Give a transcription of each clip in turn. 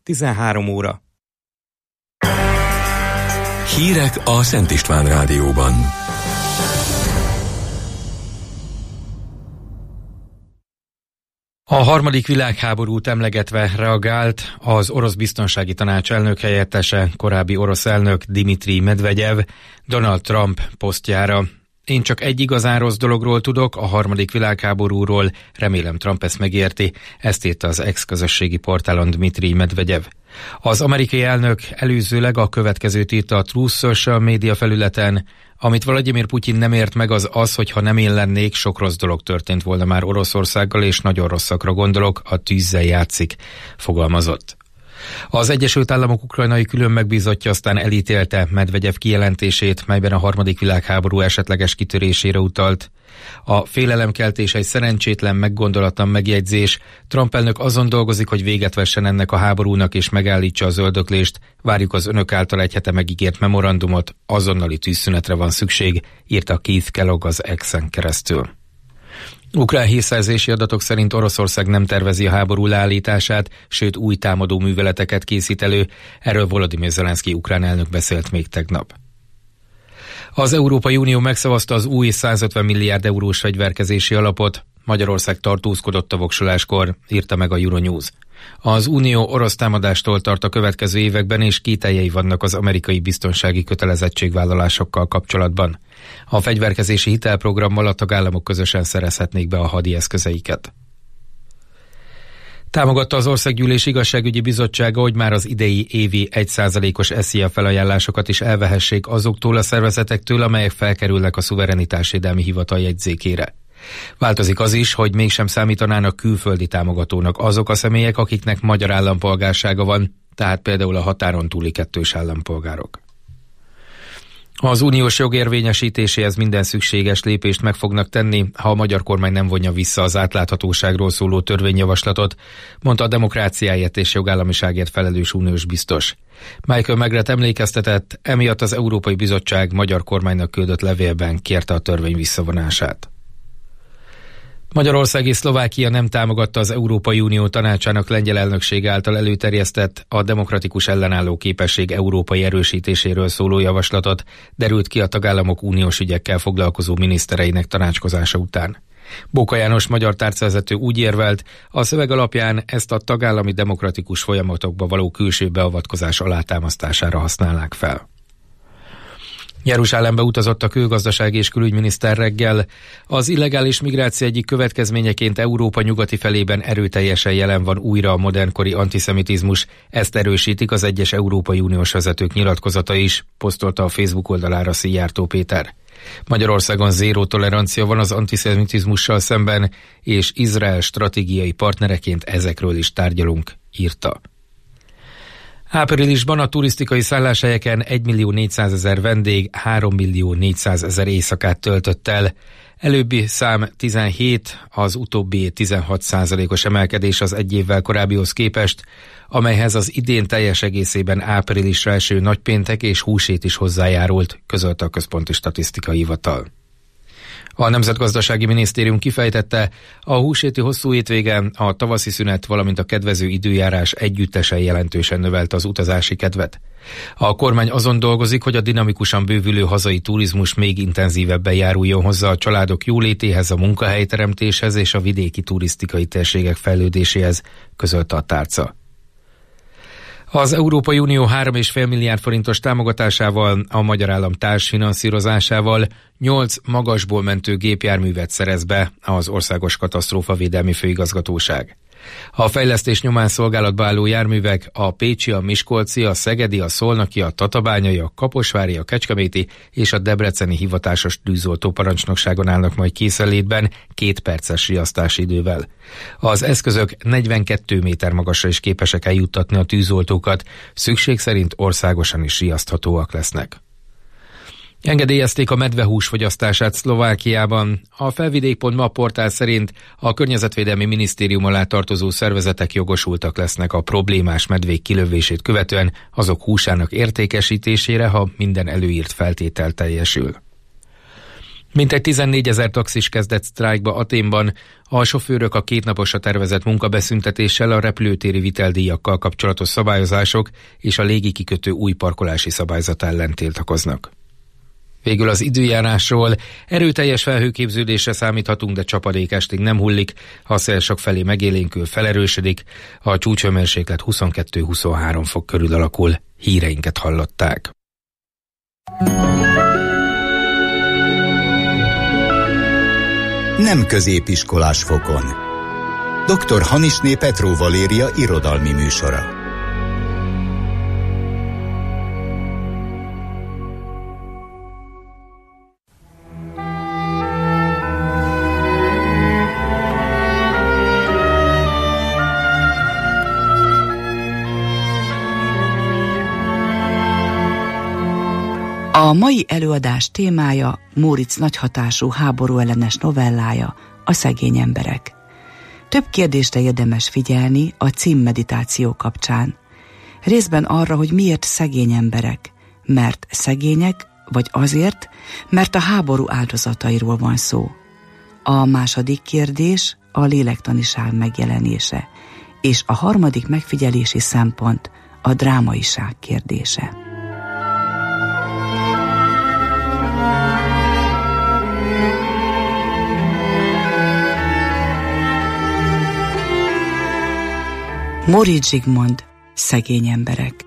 13 óra. Hírek a Szent István Rádióban. A harmadik világháborút emlegetve reagált az orosz biztonsági tanács elnökhelyettese, korábbi orosz elnök Dmitrij Medvegyev Donald Trump posztjára. Én csak egy igazán rossz dologról tudok, a harmadik világháborúról, remélem Trump ezt megérti, ezt írta az ex-közösségi portálon Dmitrij Medvegyev. Az amerikai elnök előzőleg a következőt írta a Truth Social média felületen: amit Vladimir Putyin nem ért meg, az, hogy ha nem én lennék, sok rossz dolog történt volna már Oroszországgal, és nagyon rosszakra gondolok, a tűzzel játszik, fogalmazott. Az Egyesült Államok ukrajnai külön megbízottja aztán elítélte Medvegyev kijelentését, melyben a harmadik világháború esetleges kitörésére utalt. A félelemkeltés egy szerencsétlen, meggondolatlan megjegyzés. Trump elnök azon dolgozik, hogy véget vessen ennek a háborúnak és megállítsa a zöldöklést. Várjuk az önök által egy hete megígért memorandumot, azonnali tűzszünetre van szükség, írta Keith Kellogg az X-en keresztül. Ukrán hírszerzési adatok szerint Oroszország nem tervezi a háború leállítását, sőt új támadó műveleteket készít elő, erről Volodymyr Zelenszky ukrán elnök beszélt még tegnap. Az Európai Unió megszavazta az új 150 milliárd eurós fegyverkezési alapot, Magyarország tartózkodott a voksoláskor, írta meg a Euronews. Az Unió orosz támadástól tart a következő években, és kételjei vannak az amerikai biztonsági kötelezettségvállalásokkal kapcsolatban. A fegyverkezési hitelprogrammal a tagállamok közösen szerezhetnék be a hadi eszközeiket. Támogatta az Országgyűlés Igazságügyi Bizottsága, hogy már az idei évi 1%-os SZIA felajánlásokat is elvehessék azoktól a szervezetektől, amelyek felkerülnek a Szuverenitásvédelmi Hivatal jegyzékére. Változik az is, hogy mégsem számítanának külföldi támogatónak azok a személyek, akiknek magyar állampolgársága van, tehát például a határon túli kettős állampolgárok. Az uniós jog érvényesítéséhez minden szükséges lépést meg fognak tenni, ha a magyar kormány nem vonja vissza az átláthatóságról szóló törvényjavaslatot, mondta a demokráciáért és jogállamiságért felelős uniós biztos. Michael Megret emlékeztetett, emiatt az Európai Bizottság magyar kormánynak küldött levélben kérte a törvény visszavonását. Magyarország és Szlovákia nem támogatta az Európai Unió tanácsának lengyel elnökség által előterjesztett a demokratikus ellenálló képesség európai erősítéséről szóló javaslatot, derült ki a tagállamok uniós ügyekkel foglalkozó minisztereinek tanácskozása után. Bóka János magyar tárcavezető úgy érvelt, a szöveg alapján ezt a tagállami demokratikus folyamatokba való külső beavatkozás alátámasztására használnák fel. Jeruzsálembe utazott a külgazdasági és külügyminiszter reggel. Az illegális migráció egyik következményeként Európa nyugati felében erőteljesen jelen van újra a modernkori antiszemitizmus. Ezt erősítik az egyes Európai Uniós vezetők nyilatkozata is, posztolta a Facebook oldalára Szijjártó Péter. Magyarországon zéró tolerancia van az antiszemitizmussal szemben, és Izrael stratégiai partnereként ezekről is tárgyalunk, írta. Áprilisban a turisztikai szálláshelyeken 1.400.000 vendég 3.400.000 éjszakát töltött el. Előbbi szám 17, az utóbbi 16%-os emelkedés az egy évvel korábbihoz képest, amelyhez az idén teljes egészében áprilisra eső nagypéntek és húsét is hozzájárult, közölte a Központi Statisztikai Hivatal. A Nemzetgazdasági Minisztérium kifejtette, a húsvéti hosszú hétvége, a tavaszi szünet, valamint a kedvező időjárás együttesen jelentősen növelte az utazási kedvet. A kormány azon dolgozik, hogy a dinamikusan bővülő hazai turizmus még intenzívebben járuljon hozzá a családok jólétéhez, a munkahelyteremtéshez és a vidéki turisztikai térségek fejlődéséhez, közölte a tárca. Az Európai Unió 3,5 milliárd forintos támogatásával, a magyar állam társfinanszírozásával 8 magasból mentő gépjárművet szerez be az Országos Katasztrófavédelmi Főigazgatóság. A fejlesztés nyomán szolgálatba álló járművek a pécsi, a miskolci, a szegedi, a szolnoki, a tatabányai, a kaposvári, a kecskeméti és a debreceni hivatásos tűzoltó parancsnokságon állnak majd készenlétben 2 perces riasztási idővel. Az eszközök 42 méter magasra is képesek eljuttatni a tűzoltókat, szükség szerint országosan is riaszthatóak lesznek. Engedélyezték a medvehús fogyasztását Szlovákiában. A Felvidék.ma portál szerint a Környezetvédelmi Minisztérium alá tartozó szervezetek jogosultak lesznek a problémás medvék kilövését követően azok húsának értékesítésére, ha minden előírt feltétel teljesül. Mintegy 14 000 taxis kezdett sztrájkba Athénban. A sofőrök a 2 naposra tervezett munkabeszüntetéssel, a repülőtéri viteldíjakkal kapcsolatos szabályozások és a légikikötő új parkolási szabályzat ellen tiltakoznak. Végül az időjárásról: erőteljes felhőképződésre számíthatunk, de csapadék estig nem hullik, a szél sokfelé megélénkül, felerősödik, a csúcshőmérséklet 22-23 fok körül alakul. Híreinket hallották. Nem középiskolás fokon. Dr. Hanisné Petró Valéria irodalmi műsora. A mai előadás témája Móricz nagyhatású háborúellenes novellája, A szegény emberek. Több kérdésre érdemes figyelni a címmeditáció kapcsán. Részben arra, hogy miért szegény emberek, mert szegények, vagy azért, mert a háború áldozatairól van szó. A második kérdés a lélektaniság megjelenése, és a harmadik megfigyelési szempont a drámaiság kérdése. Móricz Zsigmond, Szegény emberek.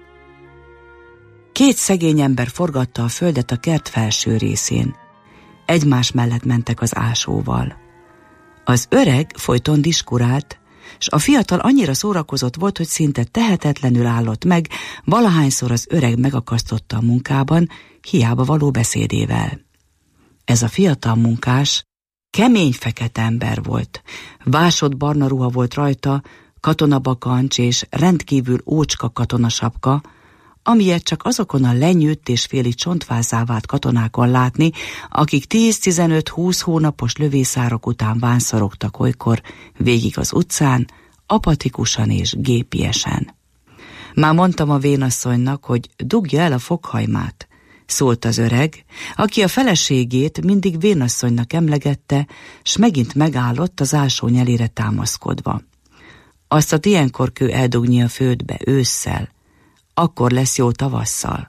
2 szegény ember forgatta a földet a kert felső részén. Egymás mellett mentek az ásóval. Az öreg folyton diskurált, s a fiatal annyira szórakozott volt, hogy szinte tehetetlenül állott meg, valahányszor az öreg megakasztotta a munkában, hiába való beszédével. Ez a fiatal munkás kemény fekete ember volt, vásott barna ruha volt rajta, katonabakancs és rendkívül ócska katonasapka, amilyet csak azokon a lenyűtt és félig csontvázá vált katonákon látni, akik 10-15-20 hónapos lövészárok után vánszorogtak olykor végig az utcán, apatikusan és gépiesen. Már mondtam a vénasszonynak, hogy dugja el a fokhajmát, szólt az öreg, aki a feleségét mindig vénasszonynak emlegette, s megint megállott az ásó nyelére támaszkodva. Aztán ilyenkor kell eldugni a földbe ősszel, akkor lesz jó tavasszal.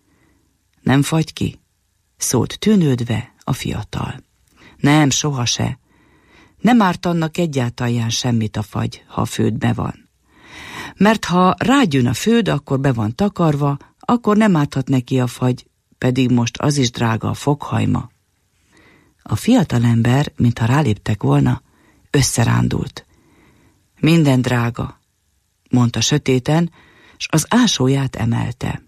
Nem fagy ki? Szólt tűnődve a fiatal. Nem, soha se. Nem árt annak egyáltalán semmit a fagy, ha a földbe van. Mert ha rágyűn a föld, akkor be van takarva, akkor nem árthat neki a fagy, pedig most az is drága a fokhajma. A fiatalember, mintha ráléptek volna, összerándult. Minden drága, mondta sötéten, s az ásóját emelte.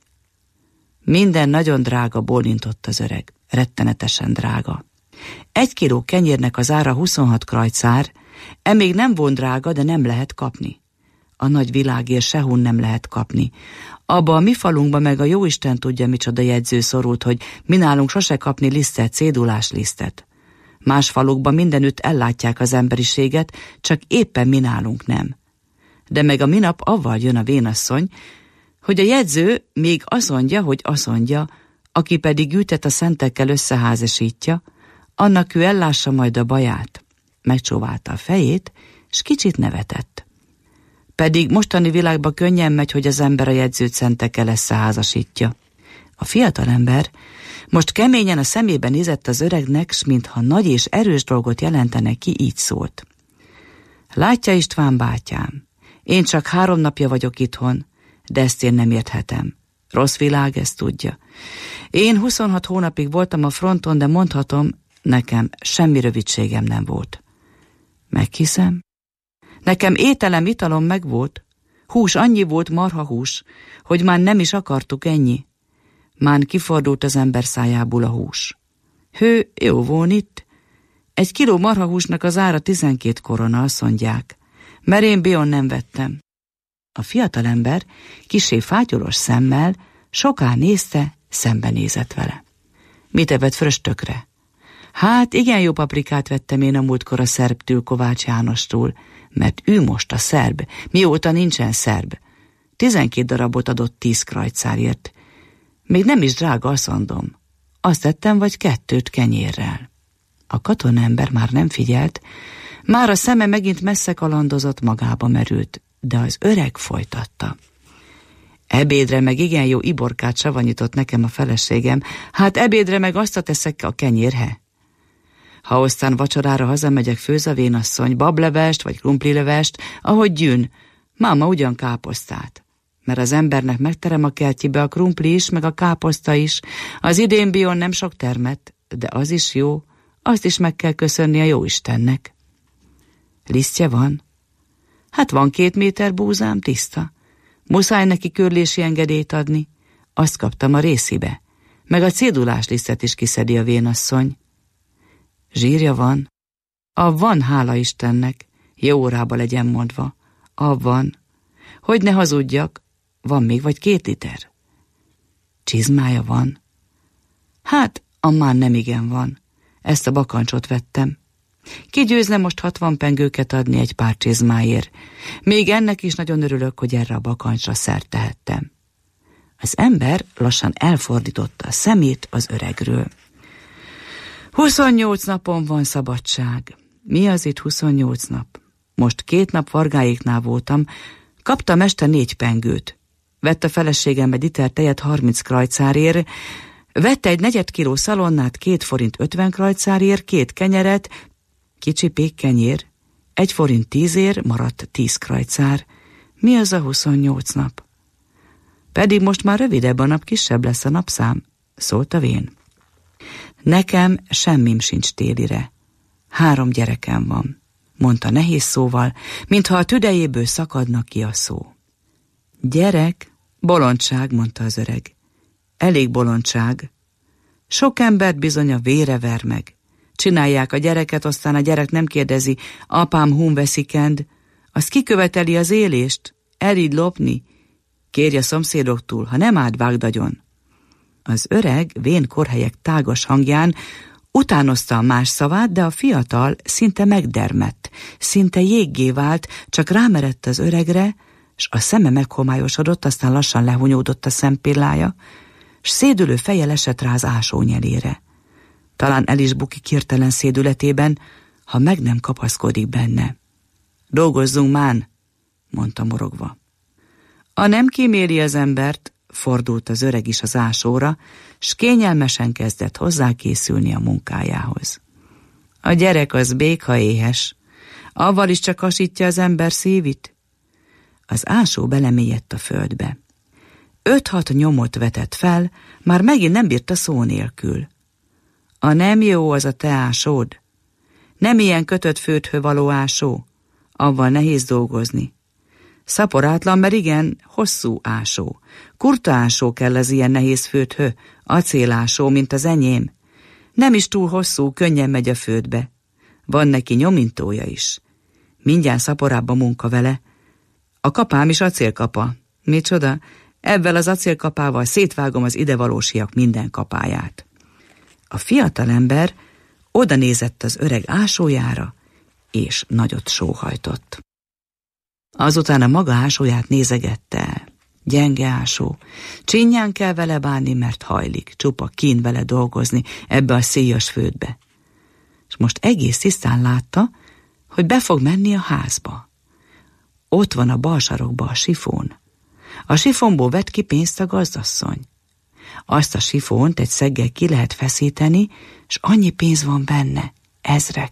Minden nagyon drága, bólintott az öreg, rettenetesen drága. 1 kiló kenyérnek az ára 26 krajcár, még nem von drága, de nem lehet kapni. A nagy világért sehun nem lehet kapni. Abba a mi falunkba meg a jóisten tudja, micsoda jegyző szorult, hogy mi nálunk sose kapni lisztet, cédulás lisztet. Más falukban mindenütt ellátják az emberiséget, csak éppen mi nálunk nem. De meg a minap avval jön a vénasszony, hogy a jegyző még azt mondja, hogy azt mondja, aki pedig gyűjtet a szentekkel összeházasítja, annak ő ellássa majd a baját. Megcsóválta a fejét, s kicsit nevetett. Pedig mostani világban könnyen megy, hogy az ember a jegyzőt szentekkel összeházasítja. A fiatalember most keményen a szemébe nézett az öregnek, s mintha nagy és erős dolgot jelentene ki, így szólt. Látja, István bátyám, én csak 3 napja vagyok itthon, de ezt én nem érthetem. Rossz világ, ezt tudja. Én 26 hónapig voltam a fronton, de mondhatom, nekem semmi rövidségem nem volt. Meghiszem? Nekem ételem, italom megvolt. Hús annyi volt, marhahús, hogy már nem is akartuk ennyi. Már kifordult az ember szájából a hús. Hő, jó von itt. 1 kiló marhahúsnak az ára 12 korona, azt mondják. Mert én bion nem vettem. A fiatalember kissé fátyolos szemmel soká nézte, szembenézett vele. Mit evett fröstökre? Hát igen, jó paprikát vettem én a múltkor a szerbtől, Kovács Jánostól, mert ő most a szerb, mióta nincsen szerb. 12 darabot adott 10 krajcárért. Még nem is drága, azt mondom. Azt tettem, vagy 2 kenyérrel. A katonaember már nem figyelt, már a szeme megint messze kalandozott, magába merült, de az öreg folytatta. Ebédre meg igen jó iborkát savanyított nekem a feleségem, hát ebédre meg azt teszek a kenyérhe. Ha aztán vacsorára hazamegyek, főz a vénasszony bablevest vagy krumplilevest, ahogy gyűn, máma ugyan káposztát. Mert az embernek megterem a kertjébe a krumpli is, meg a káposzta is. Az idén bion nem sok termett, de az is jó, azt is meg kell köszönni a jóistennek. Lisztje van? Hát van 2 méter búzám, tiszta. Muszáj neki körlési engedélyt adni. Azt kaptam a részibe. Meg a cédulás lisztet is kiszedi a vénasszony. Zsírja van? Van, hála Istennek. Jó órába legyen mondva. Van. Hogy ne hazudjak, van még vagy 2 liter. Csizmája van? Hát, ammán nem igen van. Ezt a bakancsot vettem. Ki győzne most 60 pengőket adni egy pár csizmáért. Még ennek is nagyon örülök, hogy erre a bakancsra szert tehettem. Az ember lassan elfordította a szemét az öregről. 28 napon van szabadság. Mi az itt 28 nap? Most 2 nap Vargáéknál voltam, kaptam este 4 pengőt. Vett a feleségem egy liter tejet 30 krajcárért, vette egy 4 kiló szalonnát 2 forint 50 krajcárért, 2 kenyeret, kicsi pékkenyér, 1 forint 10-ért, maradt 10 krajcár. Mi az a 28 nap? Pedig most már rövidebb a nap, kisebb lesz a napszám, szólta vén. Nekem semmim sincs télire. 3 gyerekem van, mondta nehéz szóval, mintha a tüdejéből szakadna ki a szó. Gyerek? Bolondság, mondta az öreg. Elég bolondság. Sok embert bizony a vére ver meg. Csinálják a gyereket, aztán a gyerek nem kérdezi, apám hun veszikend, azt kiköveteli az élést, elíd lopni, kérj a szomszédoktól, ha nem vágd agyon. Az öreg vén korhelyek tágas hangján utánozta a más szavát, de a fiatal szinte megdermedt, szinte jéggé vált, csak rámerett az öregre, s a szeme meghomályosodott, aztán lassan lehunyódott a szempillája, s szédülő feje lesett rá az ásónyelére. Talán el is bukik hirtelen szédületében, ha meg nem kapaszkodik benne. Dolgozzunk mán, mondta morogva. A nem kíméli az embert, fordult az öreg is az ásóra, s kényelmesen kezdett hozzákészülni a munkájához. A gyerek az béka éhes, avval is csak hasítja az ember szívit. Az ásó belemélyedt a földbe. 5-6 nyomot vetett fel, már megint nem bírta szó nélkül. A nem jó az a te ásód. Nem ilyen kötött földhő való ásó, avval nehéz dolgozni. Szaporátlan, mert igen, hosszú ásó. Kurta ásó kell az ilyen nehéz földhő, acélásó, mint az enyém. Nem is túl hosszú, könnyen megy a földbe. Van neki nyomintója is. Mindjárt szaporább a munka vele. A kapám is acélkapa. Micsoda? Ebben az acélkapával szétvágom az idevalósiak minden kapáját. A fiatalember oda nézett az öreg ásójára, és nagyot sóhajtott. Azután a maga ásóját nézegette. Gyenge ásó. Csinyán kell vele bánni, mert hajlik, csupa kín vele dolgozni ebbe a széjas földbe. És most egész tisztán látta, hogy be fog menni a házba. Ott van a bal sarokba a sifón. A sifonból vett ki pénzt a gazdasszony. Azt a sifont egy szeggel ki lehet feszíteni, és annyi pénz van benne, 1000.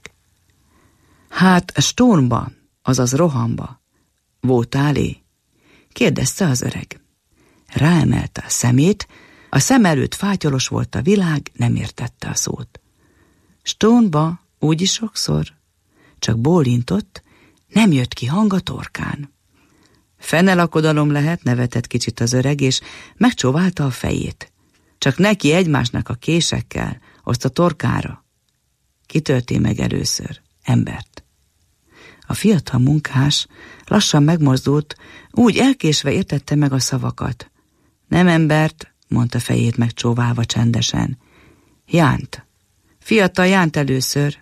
Hát Stormba, azaz rohamba. Voltál-é? Kérdezte az öreg. Ráemelte a szemét, a szem előtt fátyolos volt a világ, nem értette a szót. Stormba, úgyis sokszor. Csak bólintott, nem jött ki hang a torkán. Fenelakodalom lehet, nevetett kicsit az öreg, és megcsóválta a fejét. Csak neki egymásnak a késekkel, azt a torkára. Kitölté meg először? Embert. A fiatal munkás lassan megmozdult, úgy elkésve értette meg a szavakat. Nem embert, mondta fejét megcsóválva csendesen. Jánt. Fiatal Jánt először.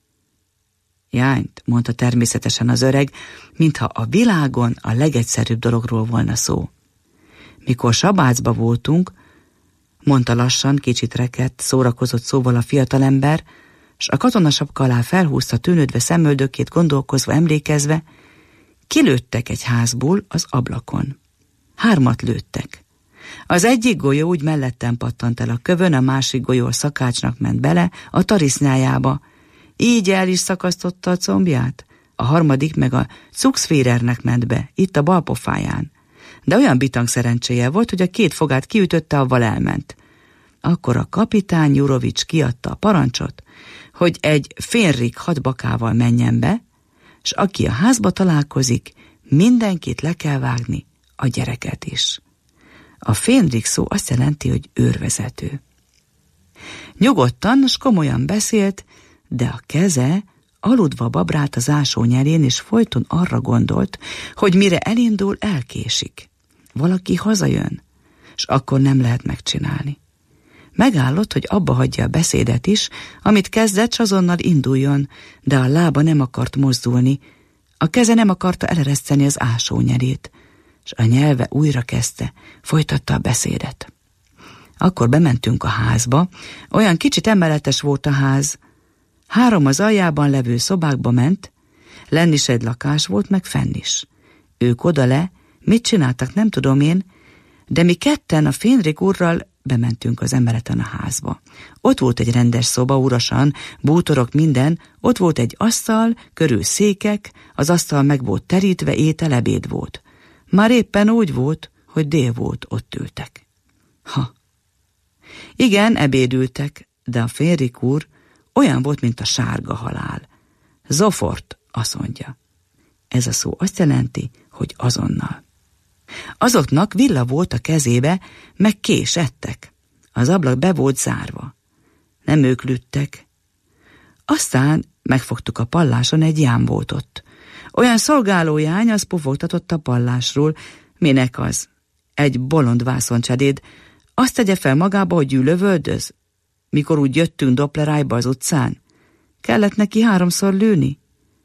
Jányt, mondta természetesen az öreg, mintha a világon a legegyszerűbb dologról volna szó. Mikor Sabácba voltunk, mondta lassan, kicsit rekedt, szórakozott szóval a fiatalember, s a katonasapka alá felhúzta tűnődve szemöldökét, gondolkozva, emlékezve, kilőttek egy házból az ablakon. 3 lőttek. Az egyik golyó úgy melletten pattant el a kövön, a másik golyó a szakácsnak ment bele, a tarisznyájába. Így el is szakasztotta a combját. A harmadik meg a Cuxférernek ment be, itt a bal pofáján. De olyan bitang szerencséje volt, hogy a 2 fogát kiütötte, avval elment. Akkor a kapitány Jurovics kiadta a parancsot, hogy egy Fenrik hadbakával menjen be, s aki a házba találkozik, mindenkit le kell vágni, a gyereket is. A Fenrik szó azt jelenti, hogy őrvezető. Nyugodtan, s komolyan beszélt, de a keze aludva babrált az ásónyelén, és folyton arra gondolt, hogy mire elindul, elkésik. Valaki hazajön, s akkor nem lehet megcsinálni. Megállott, hogy abba hagyja a beszédet is, amit kezdett, s azonnal induljon, de a lába nem akart mozdulni, a keze nem akarta elereszteni az ásónyelét, s a nyelve újra kezdte, folytatta a beszédet. Akkor bementünk a házba, olyan kicsit emeletes volt a ház. 3 az aljában levő szobákba ment, lenn is egy lakás volt, meg fenn is. Ők oda le, mit csináltak, nem tudom én, de mi ketten a Fenrik úrral bementünk az emeleten a házba. Ott volt egy rendes szoba, urasan, bútorok, minden, ott volt egy asztal, körül székek, az asztal meg volt terítve, étel, ebéd volt. Már éppen úgy volt, hogy dél volt, ott ültek. Igen, ebédültek, de a Fenrik úr olyan volt, mint a sárga halál. Zofort, azt mondja. Ez a szó azt jelenti, hogy azonnal. Azoknak villa volt a kezébe, meg kés ettek. Az ablak be volt zárva. Nem ők lüttek. Aztán megfogtuk a palláson, egy ján volt ott. Olyan szolgálójány, az pufogtatott a pallásról. Minek az? Egy bolond vászoncsedéd. Azt tegye fel magába, hogy lövöldöz? Mikor úgy jöttünk Dopplerájba az utcán? Kellett neki 3-szor lőni?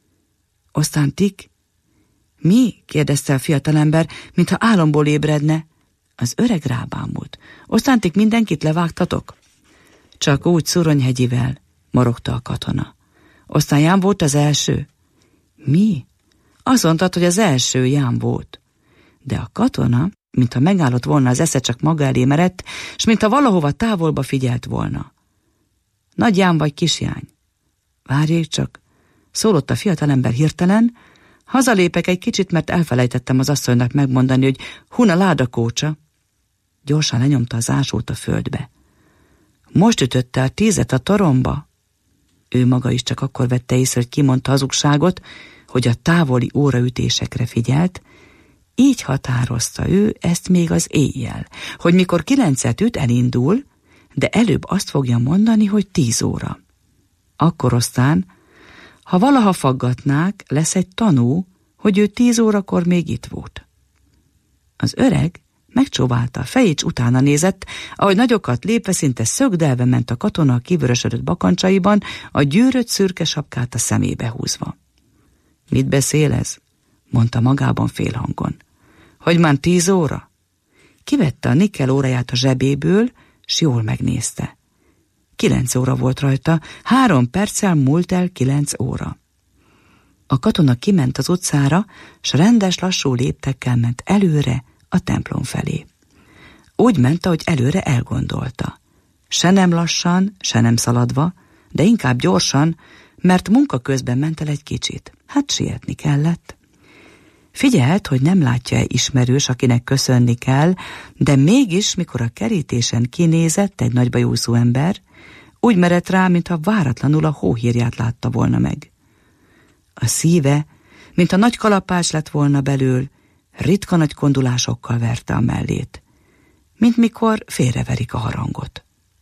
Aztán tik? Mi? Kérdezte a fiatalember, mintha álomból ébredne. Az öreg rábámult. Aztán tik mindenkit levágtatok? Csak úgy Szuronyhegyivel, morogta a katona. Aztán ján volt az első? Mi? Azt mondtad, hogy az első ján volt. De a katona, mintha megállott volna, az esze csak maga elé merett, s mintha valahova távolba figyelt volna. Nagy ján vagy kisjány? Várjék csak, szólott a fiatalember hirtelen, hazalépek egy kicsit, mert elfelejtettem az asszonynak megmondani, hogy hun a ládakócsa. Gyorsan lenyomta az ásót a földbe. Most ütötte a 10 a toromba. Ő maga is csak akkor vette észre, hogy kimondta hazugságot, hogy a távoli óraütésekre figyelt. Így határozta ő ezt még az éjjel, hogy mikor 9 üt, elindul, de előbb azt fogja mondani, hogy 10 óra. Akkor aztán, ha valaha faggatnák, lesz egy tanú, hogy ő 10 órakor még itt volt. Az öreg megcsóválta a fejét, utána nézett, ahogy nagyokat lépve, szinte szögdelve ment a katona a kivörösödött bakancsaiban, a gyűrött szürke sapkát a szemébe húzva. Mit beszél ez? Mondta magában félhangon. Hogy már 10 óra? Kivette a nikkel óráját a zsebéből, s jól megnézte. 9 óra volt rajta, 3 perccel múlt el 9 óra. A katona kiment az utcára, s rendes, lassú léptekkel ment előre a templom felé. Úgy ment, ahogy előre elgondolta. Se nem lassan, se nem szaladva, de inkább gyorsan, mert munka közben ment el egy kicsit. Hát sietni kellett. Figyelt, hogy nem látja-e ismerős, akinek köszönni kell, de mégis, mikor a kerítésen kinézett egy nagybajúszú ember, úgy merett rá, mintha váratlanul a hóhírját látta volna meg. A szíve, mintha nagy kalapács lett volna belül, ritka nagy kondulásokkal verte a mellét, mint mikor félreverik a harangot.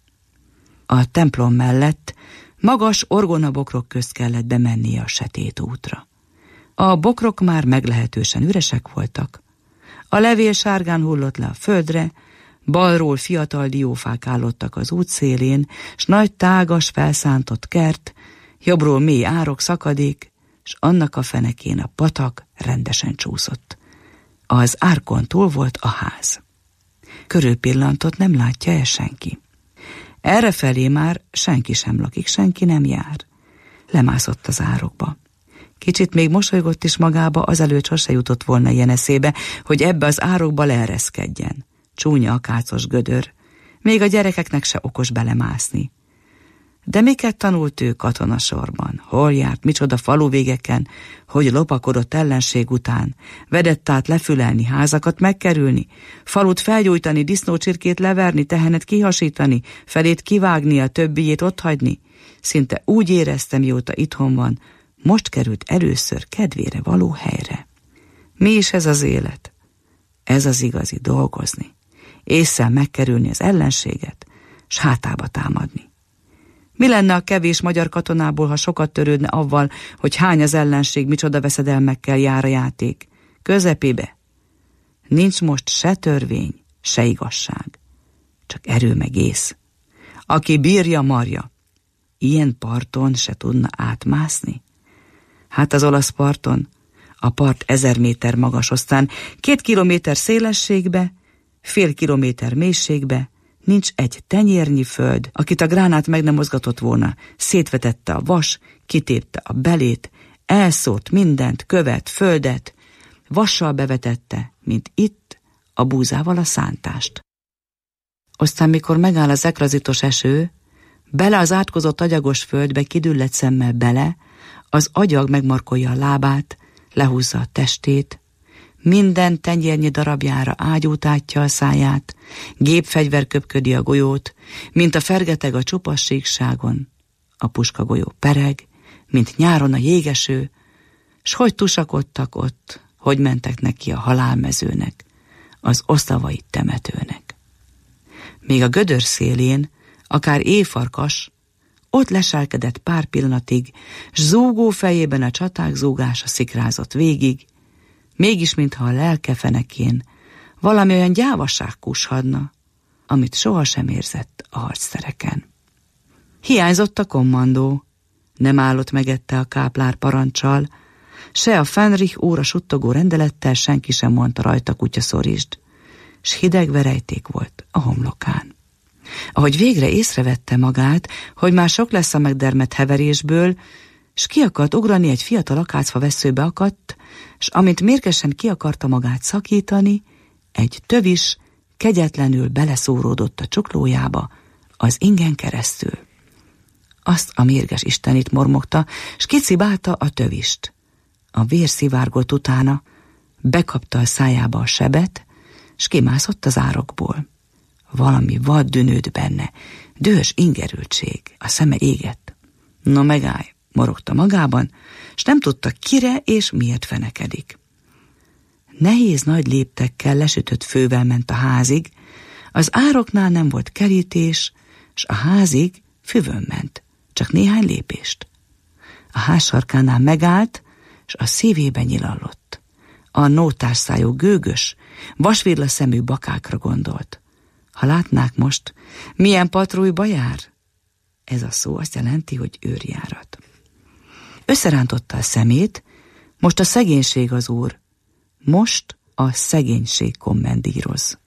A templom mellett magas orgonabokrok közt kellett bemennie a Setét útra. A bokrok már meglehetősen üresek voltak. A levél sárgán hullott le a földre, balról fiatal diófák állottak az út szélén, s nagy tágas felszántott kert, jobbról mély árok szakadék, s annak a fenekén a patak rendesen csúszott. Az árkon túl volt a ház. Körülpillantott, nem látja-e senki. Errefelé már senki sem lakik, senki nem jár. Lemászott az árokba. Kicsit még mosolygott is magába, azelőtt sose jutott volna ilyen eszébe, hogy ebbe az árokba leereszkedjen. Csúnya akácos gödör. Még a gyerekeknek se okos belemászni. De miket tanult ő katonasorban? Hol járt, micsoda faluvégeken, hogy lopakodott ellenség után, vedett át lefülelni, házakat megkerülni, falut felgyújtani, disznócsirkét leverni, tehenet kihasítani, felét kivágni, a többiét otthagyni. Szinte úgy éreztem, mióta itthon van, most került először kedvére való helyre. Mi is ez az élet? Ez az igazi, dolgozni. Ésszel megkerülni az ellenséget, s hátába támadni. Mi lenne a kevés magyar katonából, ha sokat törődne avval, hogy hány az ellenség, micsoda veszedelmekkel jár a játék? Közepébe. Nincs most se törvény, se igazság. Csak erő meg ész. Aki bírja, marja. Ilyen parton se tudna átmászni? Hát az olasz parton, a part 1000 méter magas, aztán 2 kilométer szélességbe, fél kilométer mélységbe, nincs egy tenyérnyi föld, akit a gránát meg nem mozgatott volna. Szétvetette a vas, kitépte a belét, elszórt mindent, követ, földet, vassal bevetette, mint itt, a búzával a szántást. Aztán, mikor megáll az ekrazitos eső, bele az átkozott agyagos földbe, kidüllett szemmel bele, az agyag megmarkolja a lábát, lehúzza a testét, minden tenyérnyi darabjára ágyútátja a száját, gépfegyver köpködi a golyót, mint a fergeteg a csupasz síkságon. A puskagolyó pereg, mint nyáron a jégeső, s hogy tusakodtak ott, hogy mentek neki a halálmezőnek, az oszlavai temetőnek. Még a gödör szélén, akár éjfarkas, ott leselkedett pár pillanatig, s zúgó fejében a csaták zúgása szikrázott végig, mégis mintha a lelke fenekén valami olyan gyávaság kushadna, amit sohasem érzett a harctereken. Hiányzott a kommandó, nem állott megette a káplár parancsal, se a Fenrich óra suttogó rendelettel senki sem mondta rajta kutya szorítsd, s hideg verejték volt a homlokán. Ahogy végre észrevette magát, hogy már sok lesz a megdermedt heverésből, s ki akart ugrani, egy fiatal akácfa vesszőbe akadt, s amint mérgesen ki akarta magát szakítani, egy tövis kegyetlenül beleszóródott a csuklójába az ingen keresztül. Azt a mérges istenit mormogta, s kicibálta a tövist. A vér szivárgott utána, bekapta a szájába a sebet, s kimászott az árokból. Valami vad dűnőd benne, dühös ingerültség, a szeme égett. No megállj, morogta magában, s nem tudta, kire és miért fenekedik. Nehéz nagy léptekkel lesütött fővel ment a házig, az ároknál nem volt kerítés, s a házig füvön ment, csak néhány lépést. A ház sarkánál megállt, s a szívébe nyilallott. A nótásszájú gőgös, vasvilla szemű bakákra gondolt. Ha látnák most, milyen patrójba jár? Ez a szó azt jelenti, hogy őrjárat. Összerántotta a szemét, most a szegénység az úr, most a szegénység kommendíroz.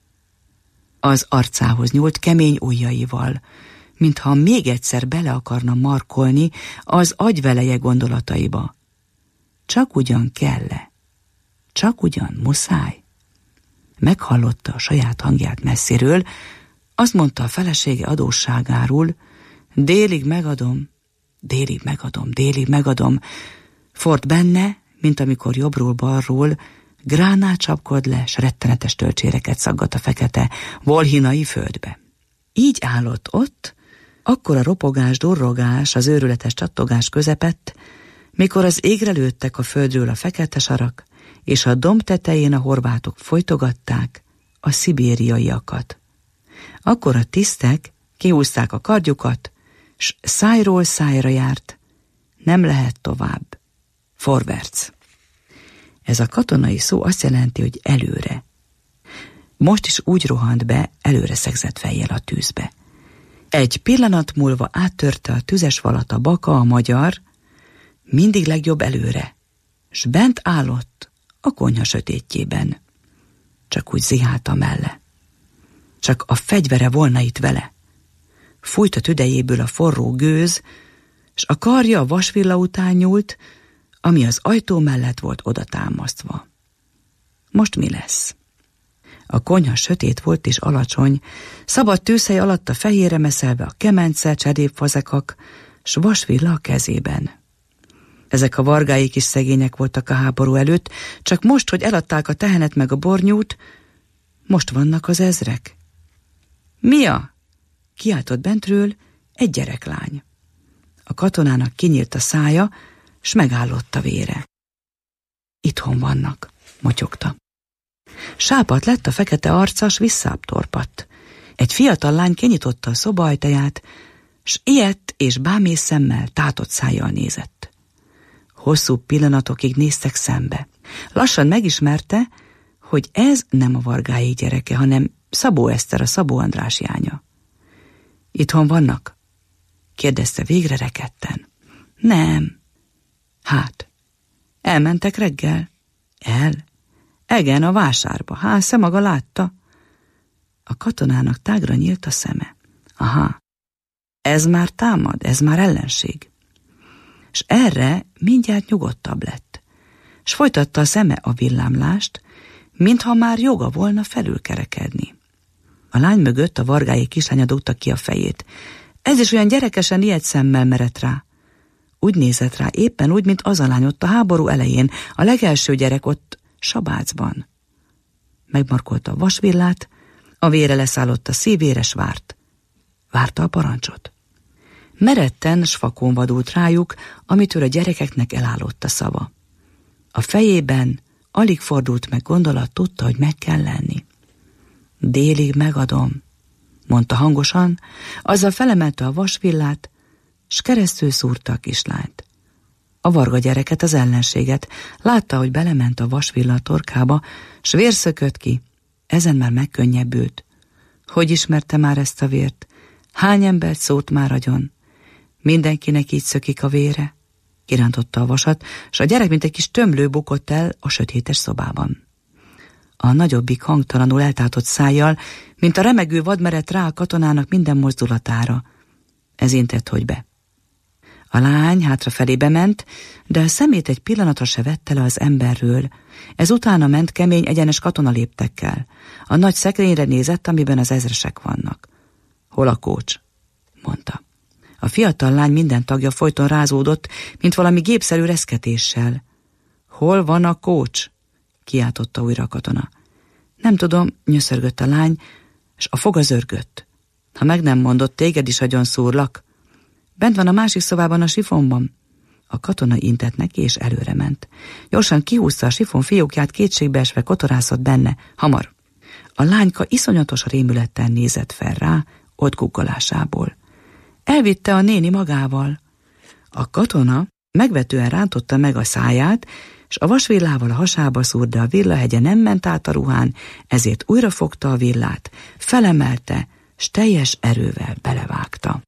Az arcához nyúlt kemény ujjaival, mintha még egyszer bele akarna markolni az agyveleje gondolataiba. Csak ugyan kell-e? Csak ugyan muszáj? Meghallotta a saját hangját messziről, azt mondta a felesége adósságáról, délig megadom, délig megadom, délig megadom. Ford benne, mint amikor jobbról-balról gránát csapkod le, s rettenetes tölcséreket szaggat a fekete, volhinai földbe. Így állott ott, akkor a ropogás, durrogás, az őrületes csattogás közepett, mikor az égre lőttek a földről a fekete sarak, és a domb tetején a horvátok folytogatták a szibériaiakat. Akkor a tisztek kihúzták a kardjukat, s szájról szájra járt, nem lehet tovább. Forwärts. Ez a katonai szó azt jelenti, hogy előre. Most is úgy rohant be, előre szegzett fejjel a tűzbe. Egy pillanat múlva áttörte a tüzes falat a baka, a magyar, mindig legjobb előre, s bent állott a konyha sötétjében. Csak úgy zihálta melle. Csak a fegyvere volna itt vele. Fújt a tüdejéből a forró gőz, s a karja a vasvilla után nyúlt, ami az ajtó mellett volt odatámasztva. Most mi lesz? A konyha sötét volt és alacsony, szabad tűzhely alatt a fehérre meszelve a kemence, csedépfazekak, s vasvilla a kezében. Ezek a vargáik is szegények voltak a háború előtt, csak most, hogy eladták a tehenet meg a bornyút, most vannak az ezrek. Mia? Kiáltott bentről egy gyereklány. A katonának kinyílt a szája, s megállott a vére. Itthon vannak, motyogta. Sápadt lett a fekete arca, s visszább torpadt. Egy fiatal lány kinyitotta a szoba ajtaját, s ilyett és bámész szemmel, tátott szájjal nézett. Hosszú pillanatokig néztek szembe. Lassan megismerte, hogy ez nem a Vargái gyereke, hanem Szabó Eszter, a Szabó András jánya. Itthon vannak? Kérdezte végre rekedten. Nem. Hát, elmentek reggel? Igen, a vásárba. Szem maga látta. A katonának tágra nyílt a szeme. Aha, ez már támad, ez már ellenség. S erre mindjárt nyugodtabb lett. S folytatta a szeme a villámlást, mintha már joga volna felülkerekedni. A lány mögött a Vargái kislánya dugta ki a fejét. Ez is olyan gyerekesen ilyet szemmel merett rá. Úgy nézett rá, éppen úgy, mint az a lány ott a háború elején, a legelső gyerek ott Sabácban. Megmarkolta a vasvillát, a vére leszállott a szívére, s várta a parancsot. Meretten s vakon vadult rájuk, amitől a gyerekeknek elállott a szava. A fejében alig fordult meg gondolat, tudta, hogy meg kell lenni. Délig megadom, mondta hangosan, azzal felemelte a vasvillát, s keresztül szúrta a kislányt. A Varga gyereket, az ellenséget, látta, hogy belement a vasvilla a torkába, s vér szökött ki, ezen már megkönnyebbült. Hogy ismerte már ezt a vért? Hány embert szórt már agyon? Mindenkinek így szökik a vére? Kirántotta a vasat, s a gyerek, mint egy kis tömlő bukott el a sötétes szobában. A nagyobbik hangtalanul eltátott szájjal, mint a remegő vad merett rá a katonának minden mozdulatára. Ez intett, hogy be. A lány hátrafelé bement, de a szemét egy pillanatra se vette le az emberről. Ez utána ment kemény, egyenes katonaléptekkel. A nagy szekrényre nézett, amiben az ezresek vannak. Hol a kócs? Mondta. A fiatal lány minden tagja folyton rázódott, mint valami gépszerű reszketéssel. Hol van a kócs? Kiáltotta újra a katona. Nem tudom, nyöszörgött a lány, s a foga zörgött. Ha meg nem mondott, téged is agyon szúrlak. Bent van a másik szobában a sifonban. A katona intett neki, és előre ment. Gyorsan kihúzta a sifon fiókját, kétségbeesve kotorászott benne. Hamar. A lányka iszonyatos rémülettel nézett fel rá, ott kukkolásából. Elvitte a néni magával. A katona megvetően rántotta meg a száját, s a vasvillával a hasába szúrt, de a villahegye nem ment át a ruhán, ezért újra fogta a villát, felemelte, s teljes erővel belevágta.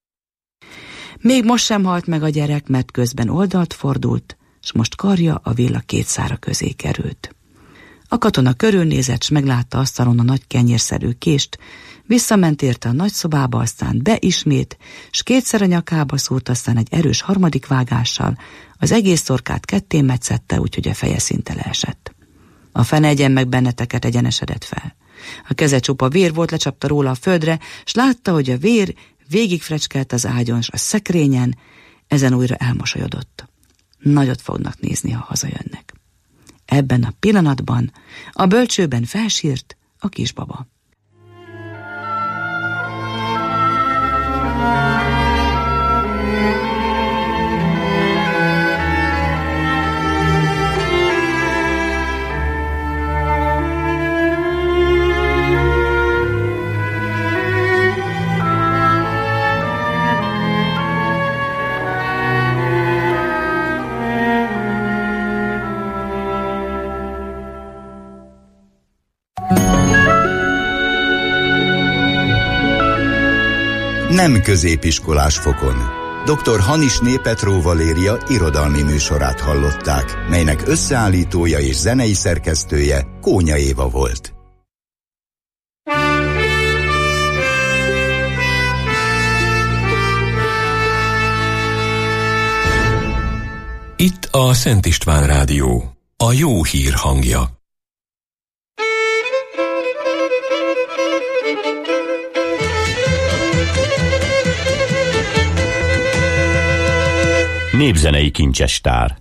Még most sem halt meg a gyerek, mert közben oldalt fordult, s most karja a villa két szára közé került. A katona körülnézett, s meglátta asztalon a nagy kenyérszerű kést, visszament érte a nagy szobába, aztán be ismét, s kétszer a nyakába szúrt, aztán egy erős harmadik vágással, az egész torkát ketté metszette, úgyhogy a feje szinte leesett. A fene egyen meg benneteket egyenesedett fel. A keze csupa vér volt, lecsapta róla a földre, s látta, hogy a vér végigfrecskelt az ágyon, s a szekrényen, ezen újra elmosolyodott. Nagyot fognak nézni, ha hazajönnek. Ebben a pillanatban a bölcsőben felsírt a kisbaba. Nem középiskolás fokon. Dr. Hanisné Petró Valéria irodalmi műsorát hallották, melynek összeállítója és zenei szerkesztője Kónya Éva volt. Itt a Szent István Rádió, a jó hír hangja. Népzenei kincsestár.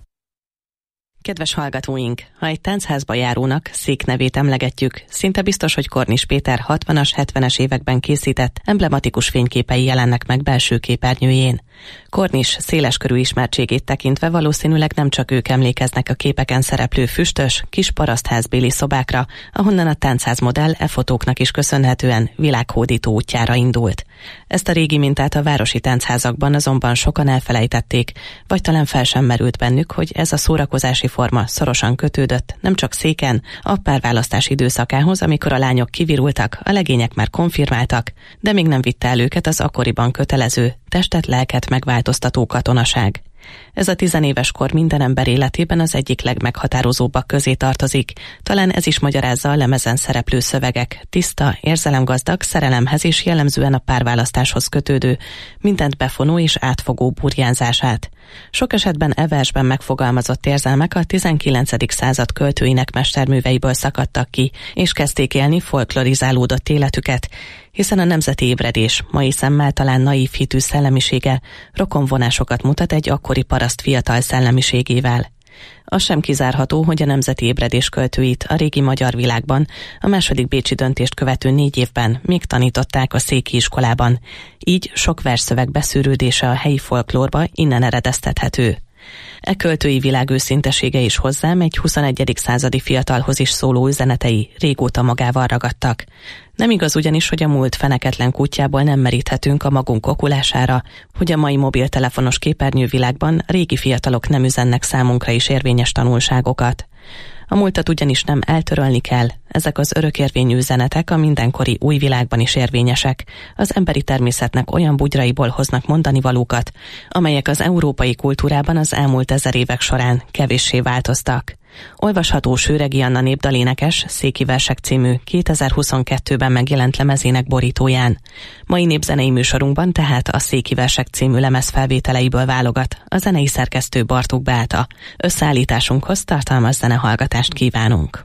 Kedves hallgatóink, ha egy táncházba járónak Szék nevét emlegetjük, szinte biztos, hogy Kornis Péter 60-as, 70-es években készített emblematikus fényképei jelennek meg belső képernyőjén. Kornis széleskörű ismertségét tekintve valószínűleg nem csak ők emlékeznek a képeken szereplő füstös, kis parasztházbéli szobákra, ahonnan a táncház modell fotóknak is köszönhetően világhódító útjára indult. Ezt a régi mintát a városi táncházakban azonban sokan elfelejtették, vagy talán fel sem merült bennük, hogy ez a szórakozási forma szorosan kötődött nem csak Széken, a párválasztás időszakához, amikor a lányok kivirultak, a legények már konfirmáltak, de még nem vitte el őket az akkoriban kötelező, testet-lelket megváltoztató katonaság. Ez a 10 éves kor minden ember életében az egyik legmeghatározóbbak közé tartozik. Talán ez is magyarázza a lemezen szereplő szövegek tiszta, érzelemgazdag, szerelemhez és jellemzően a párválasztáshoz kötődő, mindent befonó és átfogó burjánzását. Sok esetben e versben megfogalmazott érzelmek a 19. század költőinek mesterműveiből szakadtak ki, és kezdték élni folklorizálódott életüket, hiszen a nemzeti ébredés, mai szemmel talán naív hitű szellemisége rokonvonásokat mutat egy akkori paraszt fiatal szellemiségével. Az sem kizárható, hogy a nemzeti ébredés költőit a régi magyar világban a második bécsi döntést követő 4 évben még tanították a széki iskolában, így sok versszöveg beszűrődése a helyi folklórba innen eredeztethető. E költői világ őszintesége is hozzám egy 21. századi fiatalhoz is szóló üzenetei régóta magával ragadtak. Nem igaz ugyanis, hogy a múlt feneketlen kutyából nem meríthetünk a magunk okulására, hogy a mai mobiltelefonos képernyővilágban régi fiatalok nem üzennek számunkra is érvényes tanulságokat. A múltat ugyanis nem eltörölni kell, ezek az örökérvényű üzenetek a mindenkori új világban is érvényesek. Az emberi természetnek olyan bugyraiból hoznak mondani valókat, amelyek az európai kultúrában az elmúlt 1000 évek során kevéssé változtak. Olvasható Sőregi Anna népdalénekes Széki versek című 2022-ben megjelent lemezének borítóján. Mai népzenei műsorunkban tehát a Széki versek című lemez felvételeiből válogat a zenei szerkesztő Bartók Beáta. Összeállításunkhoz tartalmas zenehallgatást kívánunk.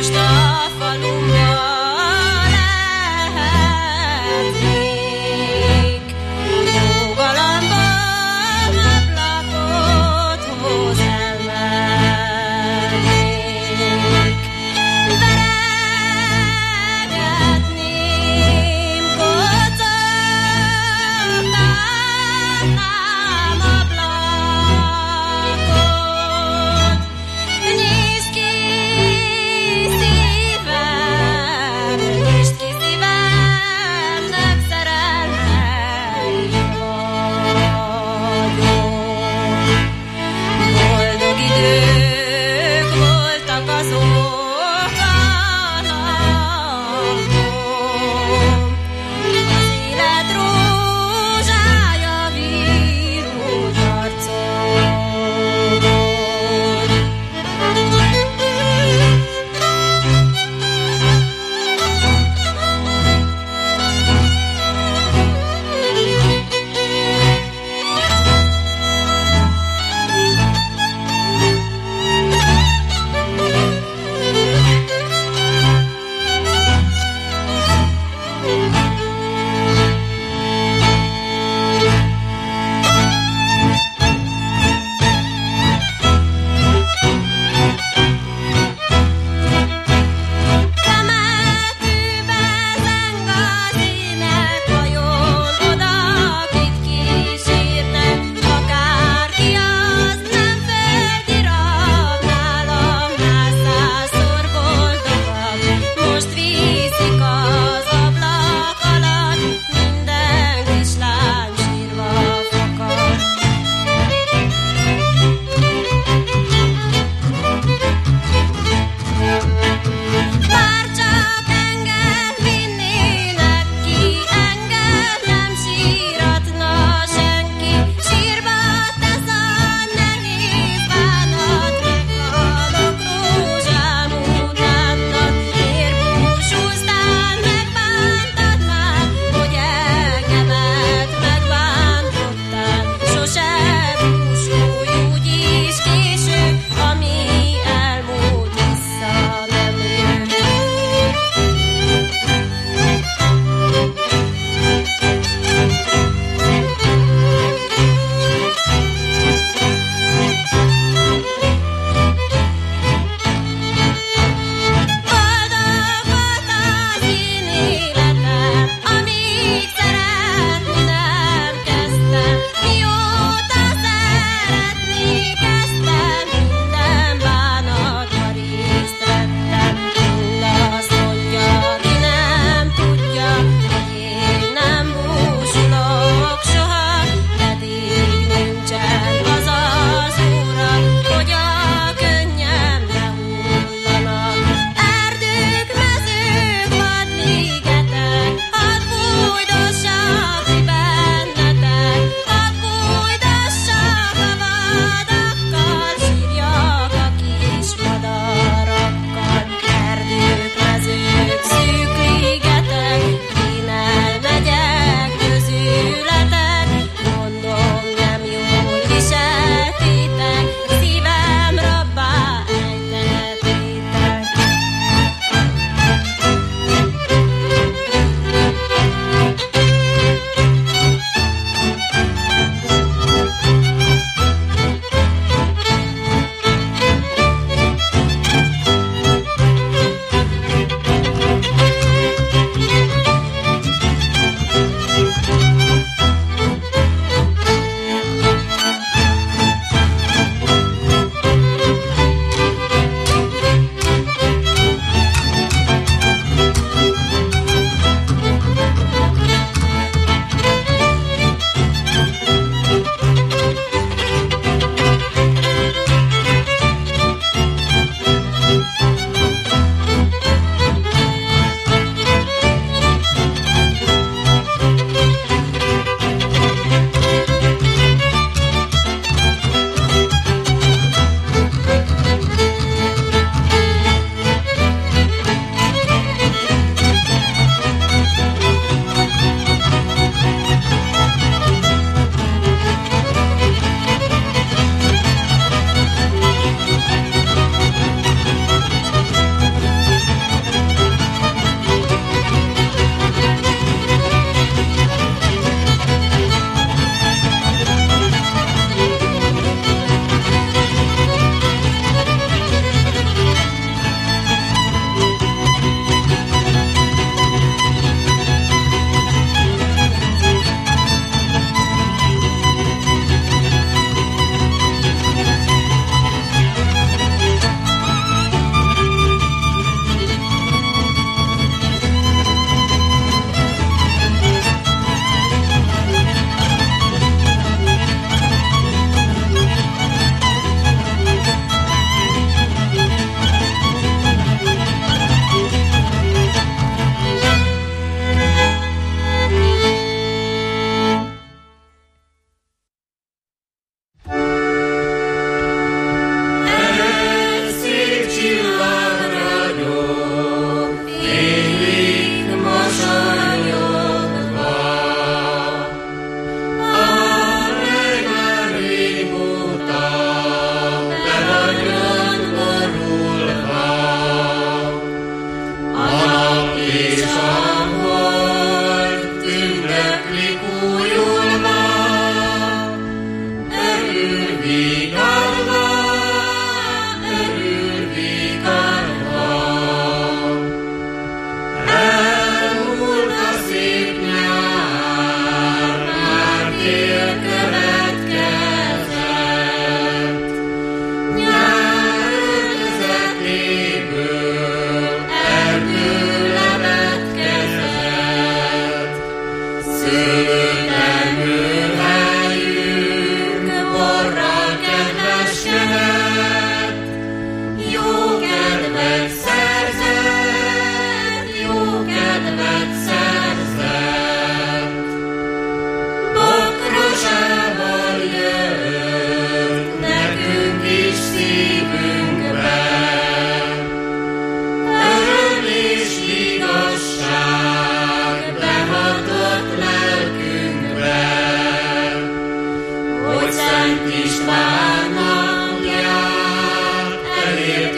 most a falunkban lehetnék. Nyugalomban ablakothoz elmennék. Veregetném kocogtatnám ablakot. Nyisd ki szívem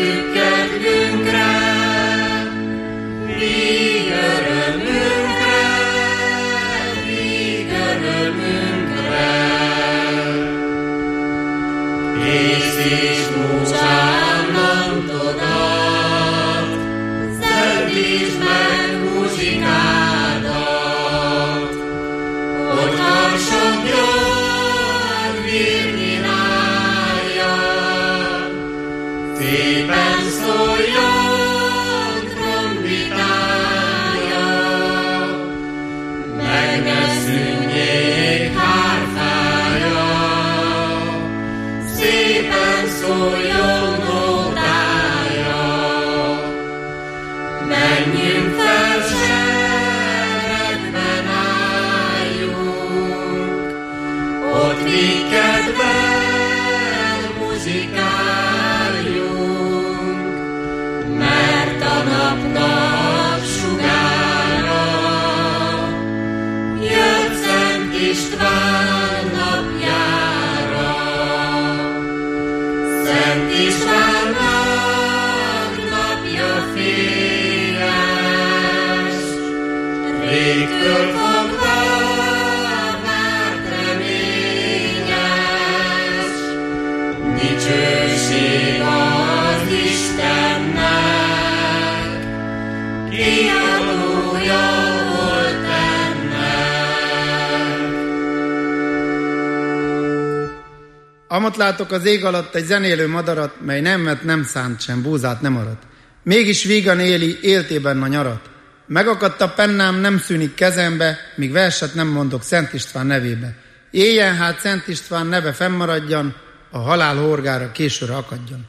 Amott látok az ég alatt egy zenélő madarat, mely nem vett, nem szánt sem, búzát nem arat. Mégis vígan éli, éltében a nyarat. Megakadt a pennám, nem szűnik kezembe, míg verset nem mondok Szent István nevébe. Éljen hát Szent István neve fennmaradjan, a halál horgára későre akadjon.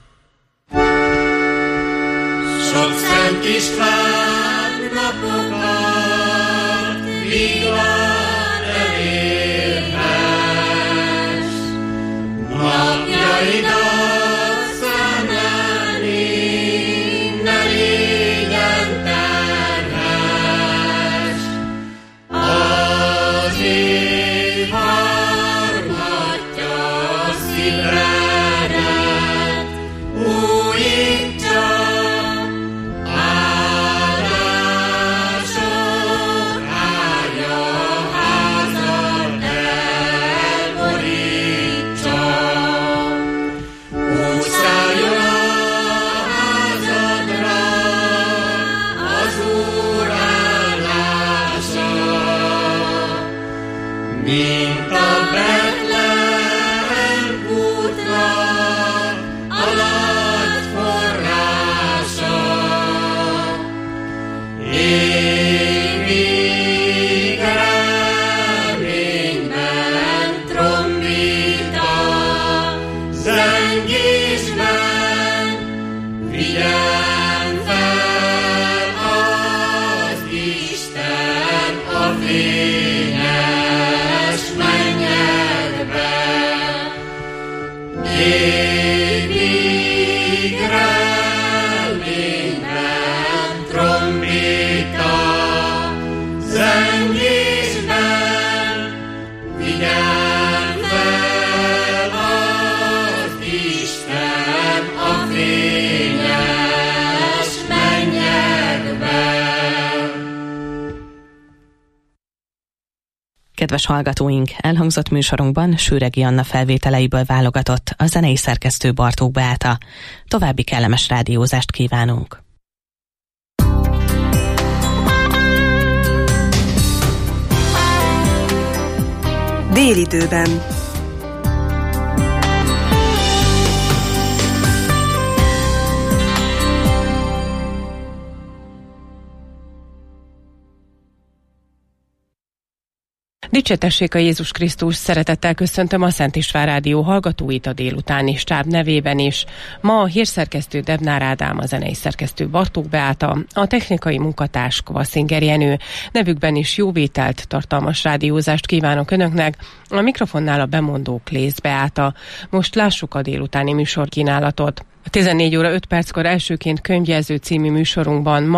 Sok Szent István napokat viglan elérves, napjaidat számlálni ne légyen terhes. Az év harmatja szívredet, újítsa áldások ágya házat elborítsa. Úgy szálljon a házadra az Úr állása, mint a Betlehem kútnak a nagy forrása. Évig reményben trombita, zengésben vigyen fel az Isten a fényes mennyekbe. Évig reményben trombita, zengésben vigyen fel az Isten a fényes mennyekbe. Kedves hallgatóink, elhangzott műsorunkban Süregi Anna felvételeiből válogatott a zenei szerkesztő Bartók Beáta. További kellemes rádiózást kívánunk! Délidőben. Dicsétessék a Jézus Krisztus, szeretettel köszöntöm a Szent István Rádió hallgatóit a délutáni stáb nevében is. Ma a hírszerkesztő Debnár Ádám, a zenei szerkesztő Bartók Beáta, a technikai munkatárs Kvaszinger Jenő. Nevükben is jó vételt, tartalmas rádiózást kívánok Önöknek. A mikrofonnál a bemondó Klész Beáta. Most lássuk a délutáni műsorkínálatot. A 14 óra 5 perckor elsőként Könyvjelző című műsorunkban ma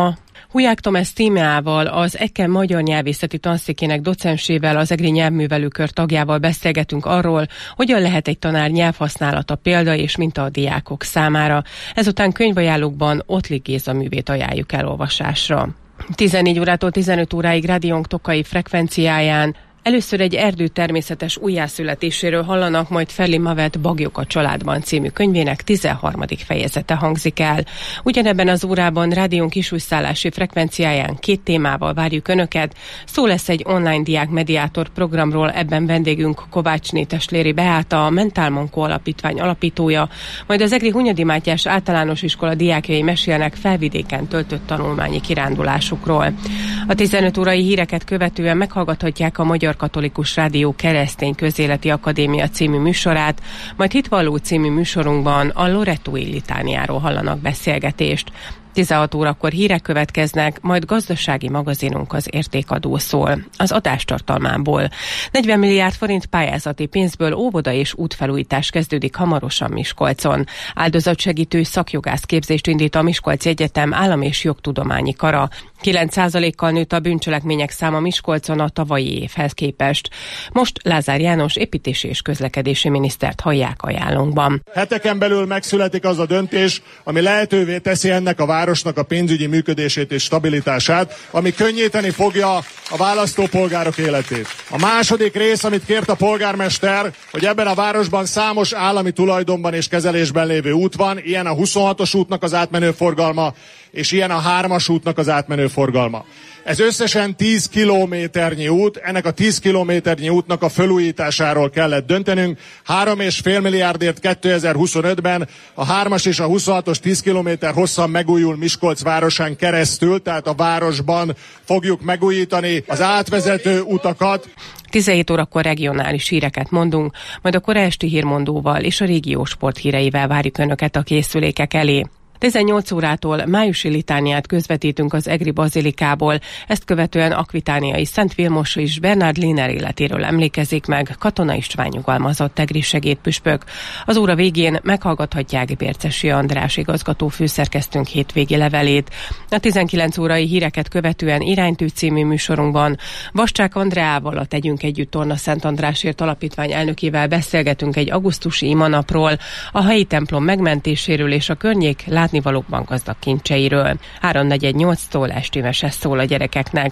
Huják Tamás Tímeával, az EKKE magyar nyelvészeti tanszékének docensével, az EGRI nyelvművelőkör tagjával beszélgetünk arról, hogyan lehet egy tanár nyelvhasználata példa és minta a diákok számára. Ezután könyvajánlókban Ottlik Géza művét ajánljuk elolvasásra. 14 órától 15 óráig rádiónk Tokai frekvenciáján először egy erdő természetes újjászületéséről hallanak, majd Ferli Mavet Bagyok a családban című könyvének 13. fejezete hangzik el. Ugyanebben az órában rádiónk kisújszállási frekvenciáján 2 témával várjuk Önöket. Szó lesz egy online diák mediátor programról, ebben vendégünk Kovácsné Testléri Beáta, a Mentál Mankó Alapítvány alapítója, majd az EGRI Hunyadi Mátyás általános iskola diákjai mesélnek Felvidéken töltött tanulmányi kirándulásukról. A 15 órai híreket követően meghallgathatják a Magyar Katolikus Rádió Keresztény Közéleti Akadémia című műsorát, majd Hitvalló című műsorunkban a Lorettói litániáról hallanak beszélgetést. 16 órakor hírek következnek, majd gazdasági magazinunk az értékadó szól. Az adás tartalmából 40 milliárd forint pályázati pénzből óvoda és útfelújítás kezdődik hamarosan Miskolcon. Áldozatsegítő szakjogász képzést indít a Miskolci Egyetem Állam- és Jogtudományi Kara. 9%-kal nőtt a bűncselekmények száma Miskolcon a tavalyi évhez képest. Most Lázár János építési és közlekedési minisztert hallják ajánlónkban. Heteken belül megszületik az a döntés, ami lehetővé teszi ennek a városnak a pénzügyi működését és stabilitását, ami könnyíteni fogja a választópolgárok életét. A második rész, amit kért a polgármester, hogy ebben a városban számos állami tulajdonban és kezelésben lévő út van, ilyen a 26-os útnak az átmenő forgalma, és ilyen a 3-as útnak az átmenő forgalma. Ez összesen 10 kilométernyi út, ennek a 10 kilométernyi útnak a felújításáról kellett döntenünk. 3,5 milliárdért 2025-ben a 3-as és a 26-os 10 kilométer hosszan megújul Miskolc városán keresztül, tehát a városban fogjuk megújítani az átvezető utakat. 17 órakor regionális híreket mondunk, majd a kora esti hírmondóval és a régió sporthíreivel várjuk Önöket a készülékek elé. 18 órától májusi litániát közvetítünk az EGRI bazilikából, ezt követően akvitániai Szent Vilmos és Bernard Liner életéről emlékezik meg Katona István nyugalmazott EGRI segédpüspök. Az óra végén meghallgathatják Bércesi András igazgató főszerkesztőnk hétvégi levelét. A 19 órai híreket követően Iránytű című műsorunkban Vascsák Andreával, a Tegyünk Együtt Torna Szent Andrásért Alapítvány elnökével beszélgetünk egy augusztusi imanapról, a helyi templom megmentéséről és a környék látnivalókban gazdag kincseiről. 3:48-tól esti mese szól a gyerekeknek.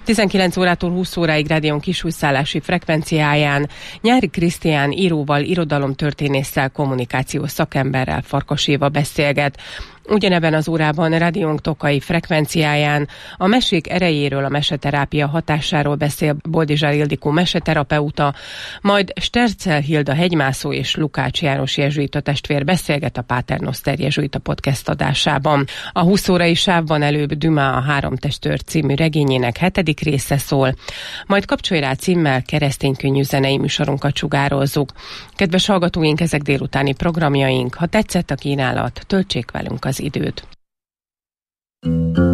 19 órától 20 óráig rádión kisújszállási frekvenciáján Nyári Krisztián íróval, irodalomtörténésszel, kommunikációs szakemberrel, Farkas Éva beszélget. Ugyanebben az órában rádiónk Tokai frekvenciáján a mesék erejéről, a meseterápia hatásáról beszél Boldizsár Ildikó meseterapeuta, majd Stercel Hilda hegymászó és Lukács János jezsuita testvér beszélget a Pater Noster jezsuita podcast adásában. A 20 órai sávban előbb Dumas a 3 testőr című regényének 7. része szól, majd Kapcsolj rá címmel kereszténykönnyű zenei műsorunkat sugározzuk. Kedves hallgatóink, ezek délutáni programjaink. Ha tetszett a kínálat, töltsék velünk az időt.